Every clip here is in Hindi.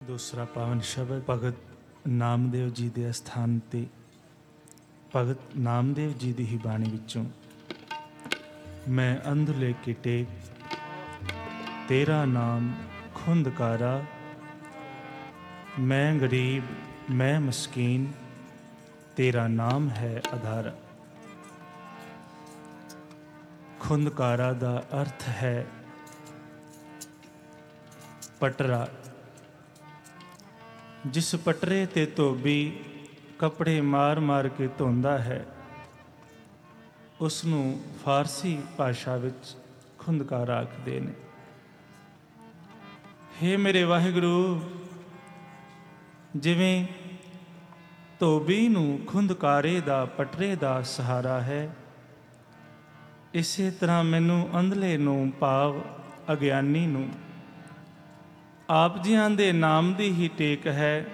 ਦੂਸਰਾ ਪਾਵਨ ਸ਼ਬਦ ਭਗਤ ਨਾਮਦੇਵ ਜੀ ਦੇ ਅਸਥਾਨ 'ਤੇ ਭਗਤ ਨਾਮਦੇਵ ਜੀ ਦੀ ਹੀ ਬਾਣੀ ਵਿੱਚੋਂ ਮੈਂ ਅੰਧਲੇ ਕੀ ਟੇਕ ਤੇਰਾ ਨਾਮ ਖੁੰਦਕਾਰਾ, ਮੈਂ ਗਰੀਬ ਮੈਂ ਮਸਕੀਨ ਤੇਰਾ ਨਾਮ ਹੈ ਆਧਾਰਾ। ਖੁੰਦਕਾਰਾ ਦਾ ਅਰਥ ਹੈ ਪਟਰਾ। ਜਿਸ ਪਟਰੇ ਤੇ ਧੋਬੀ ਕੱਪੜੇ ਮਾਰ ਮਾਰ ਕੇ ਧੋਂਦਾ ਹੈ ਉਸ ਨੂੰ ਫਾਰਸੀ ਭਾਸ਼ਾ ਵਿੱਚ ਖੁੰਦਕਾਰਾ ਆਖਦੇ ਨੇ। ਹੇ ਮੇਰੇ ਵਾਹਿਗੁਰੂ, ਜਿਵੇਂ ਧੋਬੀ ਨੂੰ ਖੁੰਦਕਾਰੇ ਦਾ ਪਟਰੇ ਦਾ ਸਹਾਰਾ ਹੈ, ਇਸੇ ਤਰ੍ਹਾਂ ਮੈਨੂੰ ਅੰਧਲੇ ਨੂੰ ਭਾਵ ਅਗਿਆਨੀ ਨੂੰ ਆਪ ਜੀਆਂ ਦੇ ਨਾਮ ਦੀ ਹੀ ਟੇਕ ਹੈ,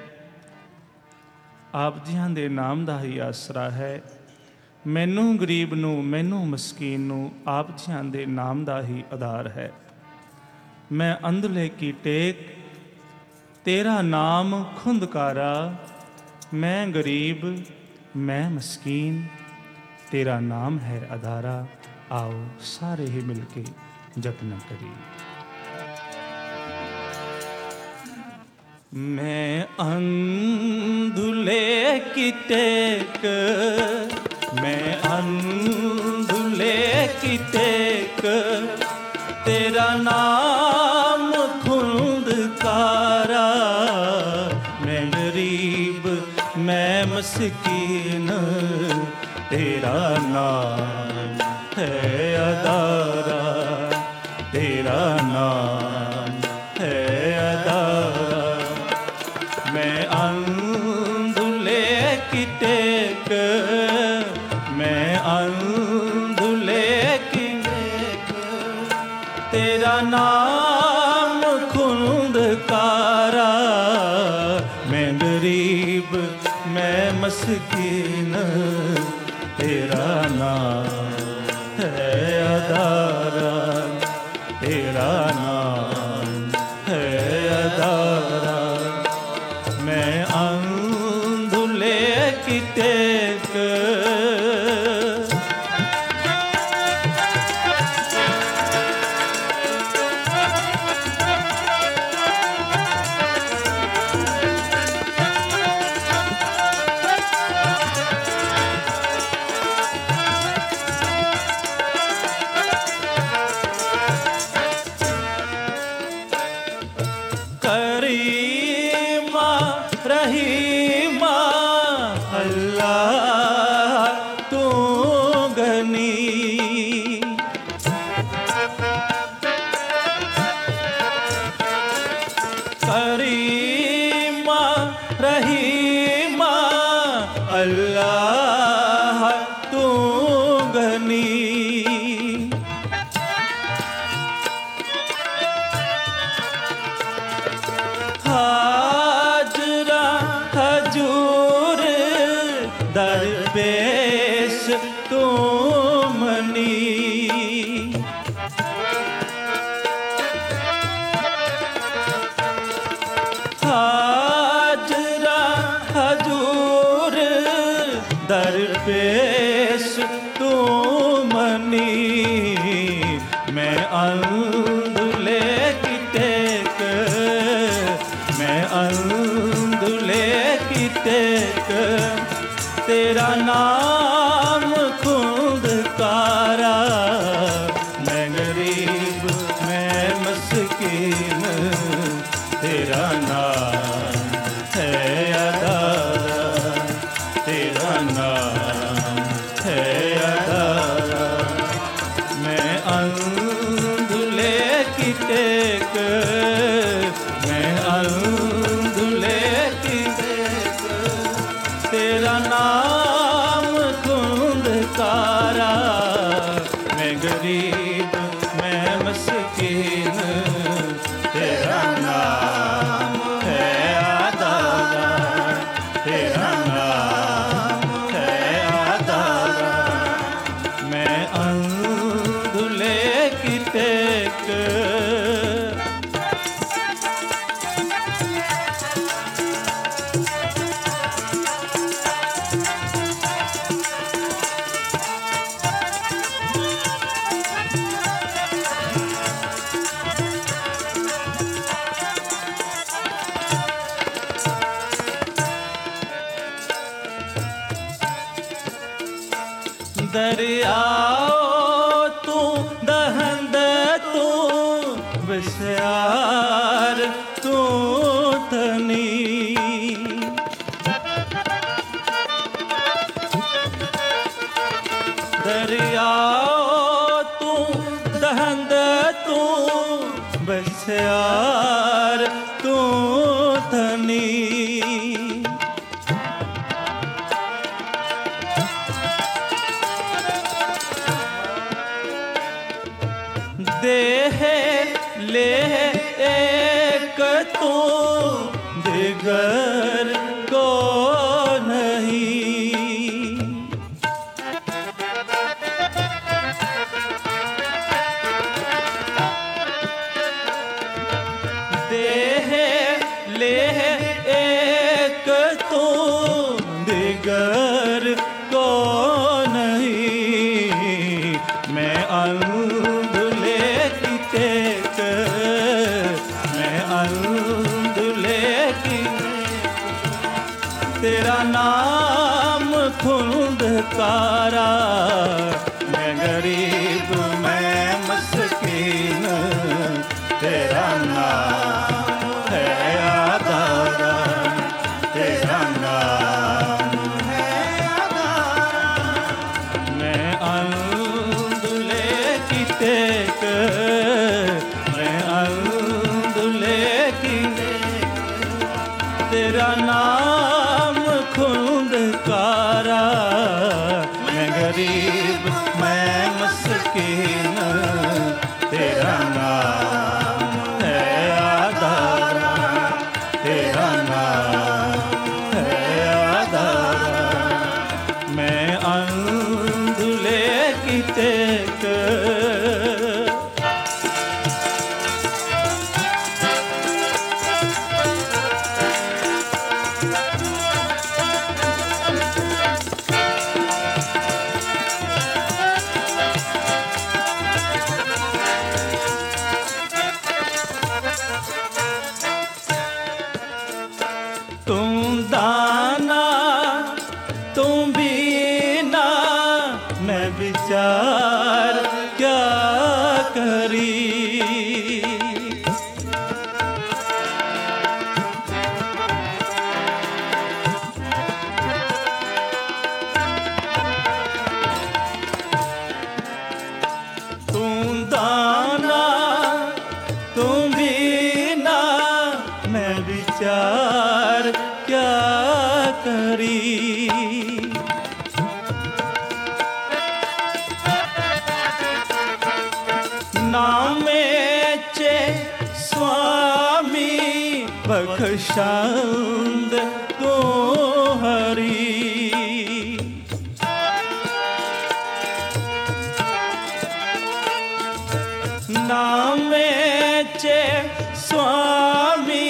ਆਪ ਜੀਆਂ ਦੇ ਨਾਮ ਦਾ ਹੀ ਆਸਰਾ ਹੈ। ਮੈਨੂੰ ਗਰੀਬ ਨੂੰ, ਮੈਨੂੰ ਮਸਕੀਨ ਨੂੰ ਆਪ ਜੀਆਂ ਦੇ ਨਾਮ ਦਾ ਹੀ ਆਧਾਰ ਹੈ। ਮੈਂ ਅੰਧਲੇ ਕੀ ਟੇਕ ਤੇਰਾ ਨਾਮ ਖੁੰਦਕਾਰਾ, ਮੈਂ ਗਰੀਬ ਮੈਂ ਮਸਕੀਨ ਤੇਰਾ ਨਾਮ ਹੈ ਆਧਾਰਾ। ਆਓ ਸਾਰੇ ਹੀ ਮਿਲ ਕੇ ਜਪਨ ਕਰੀਏ। मैं अंधुले की टेक, मैं अंधुले की टेक तेरा नाम खुंदकारा, मैं गरीब मैं मस्कीन तेरा नाम है आधारा, तेरा नाम है आधारा। मैं अंधुले की टेक, मैं अंधुले की टेक तेरा नाम खुंदकारा, मैं गरीब मैं मस्कीन तेरा नाम है आधारा, तेरा नाम है आधारा। मैं अंधुले की टेक रहीमा अल्लाह तू गनी, करीमा रहीमा अल्लाह तू गनी। हजूर दरपेश तू मनी, हाजरा हजूर दरपेश तू मनी। मैं अंधुले की टेक, मैं अंधुले की टेक तेरा नाम खुंदकारा, मैं गरीब मैं मस्कीन तेरा नाम है आधारा, तेरा नाम है आधारा। मैं अंधुले की टेक, मैं अंधुले की टेक तेरा नाम खुंदकारा, मैं गरीब मैं मस्कीन तेरा नाम है बसियार तू धनी। दरिया तू दहंद तू बसियार तू धनी। देह ले एक तू दिगर को नहीं। देह ले एक तू दिगर को नहीं। मैं अंधुले की टेक, मैं अंधुले की, तेरा नाम खुंदकारा। मैं गरीब मैं मस्कीन, तेरा नाम है आधारा। तेरा नाम है आधारा। मैं अंधुले की टेक, मैं अंधुले की, तेरा नाम खुंदकारा। मैं गरीब मैं मस्कीन, तेरा नाम है आधारा। तेरा नाम है आधारा। मैं अंधुले की टेक। तुम दाना तुम बीना, मैं विचार क्या करी। तुम दाना तुम बीना, मैं विचार क्या करी। नामेचे स्वामी बख्शांद तो हरी। नामेचे स्वामी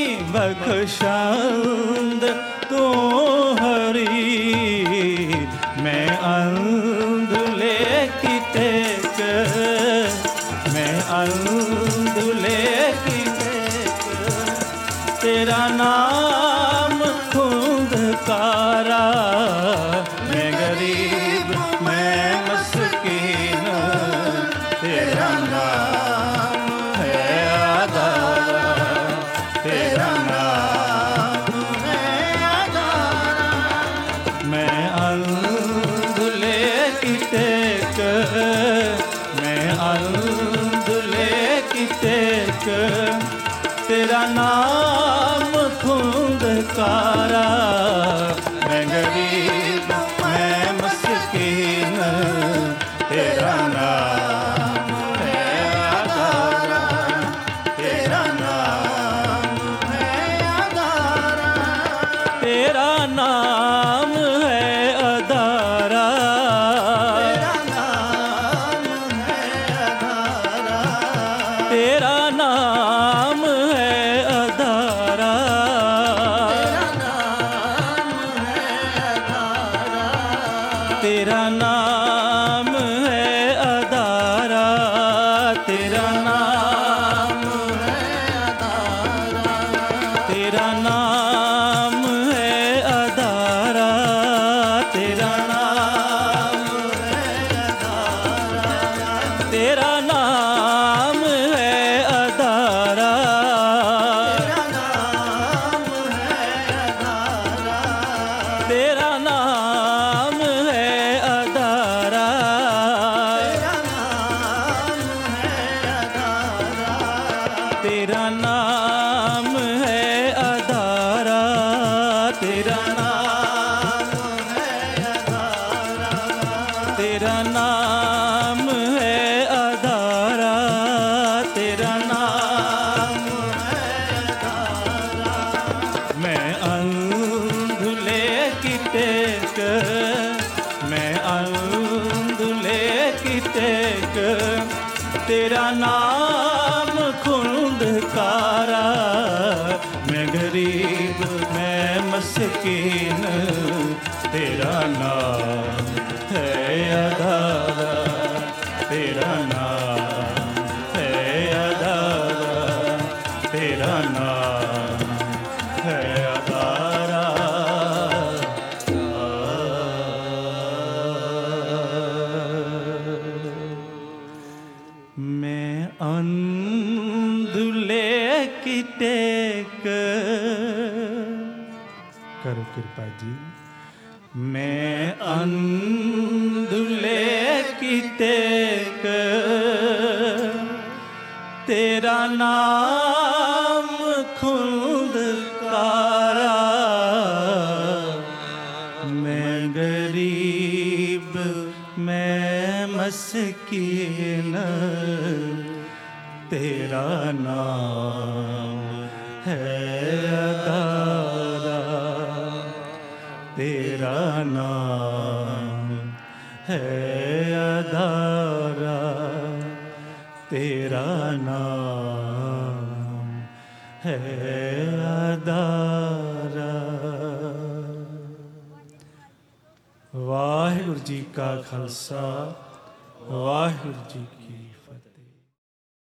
बख्शांद तो हरी। मैं अंधुले की टेक, मैं अंधुले की टेक, तेरा नाम खुंदकारा। मैं गरीब मैं मस्कीन, तेरा नाम है आधारा। तेरा नाम है आधारा। मैं अंधुले की टेक, मैं अंधुले की टेक, तेरा नाम खुंदकारा। मैं गरीब मैं मस्कीन, तेरा नाम है आधारा। तेरा नाम है आधारा। तेरा नाम है आधारा। तेरा नाम है आधारा। तेरा नाम है आधारा। तेरा नाम है आधारा। तेरा नाम है आधारा। तेरा नाम है आधारा, तेरा नाम है आधारा, तेरा नाम है आधारा। मैं अंधुले की टेक, मैं अंधुले की टेक, तेरा नाम खुंदकारा। मैं गरीब मैं मस्कीन, तेरा नाम है आधारा, तेरा नाम है आधारा, तेरा नाम है आधारा। मैं अंधुले की टेक, करो कृपा जी। मैं अंधुले की टेक, तेरा नाम खुंदकारा। मैं गरीब मैं मस्कीन, तेरा नाम है आधारा, तेरा नाम है आधारा, तेरा नाम है आधारा। वाहिगुरु जी का खालसा, वाहिगुरु जी की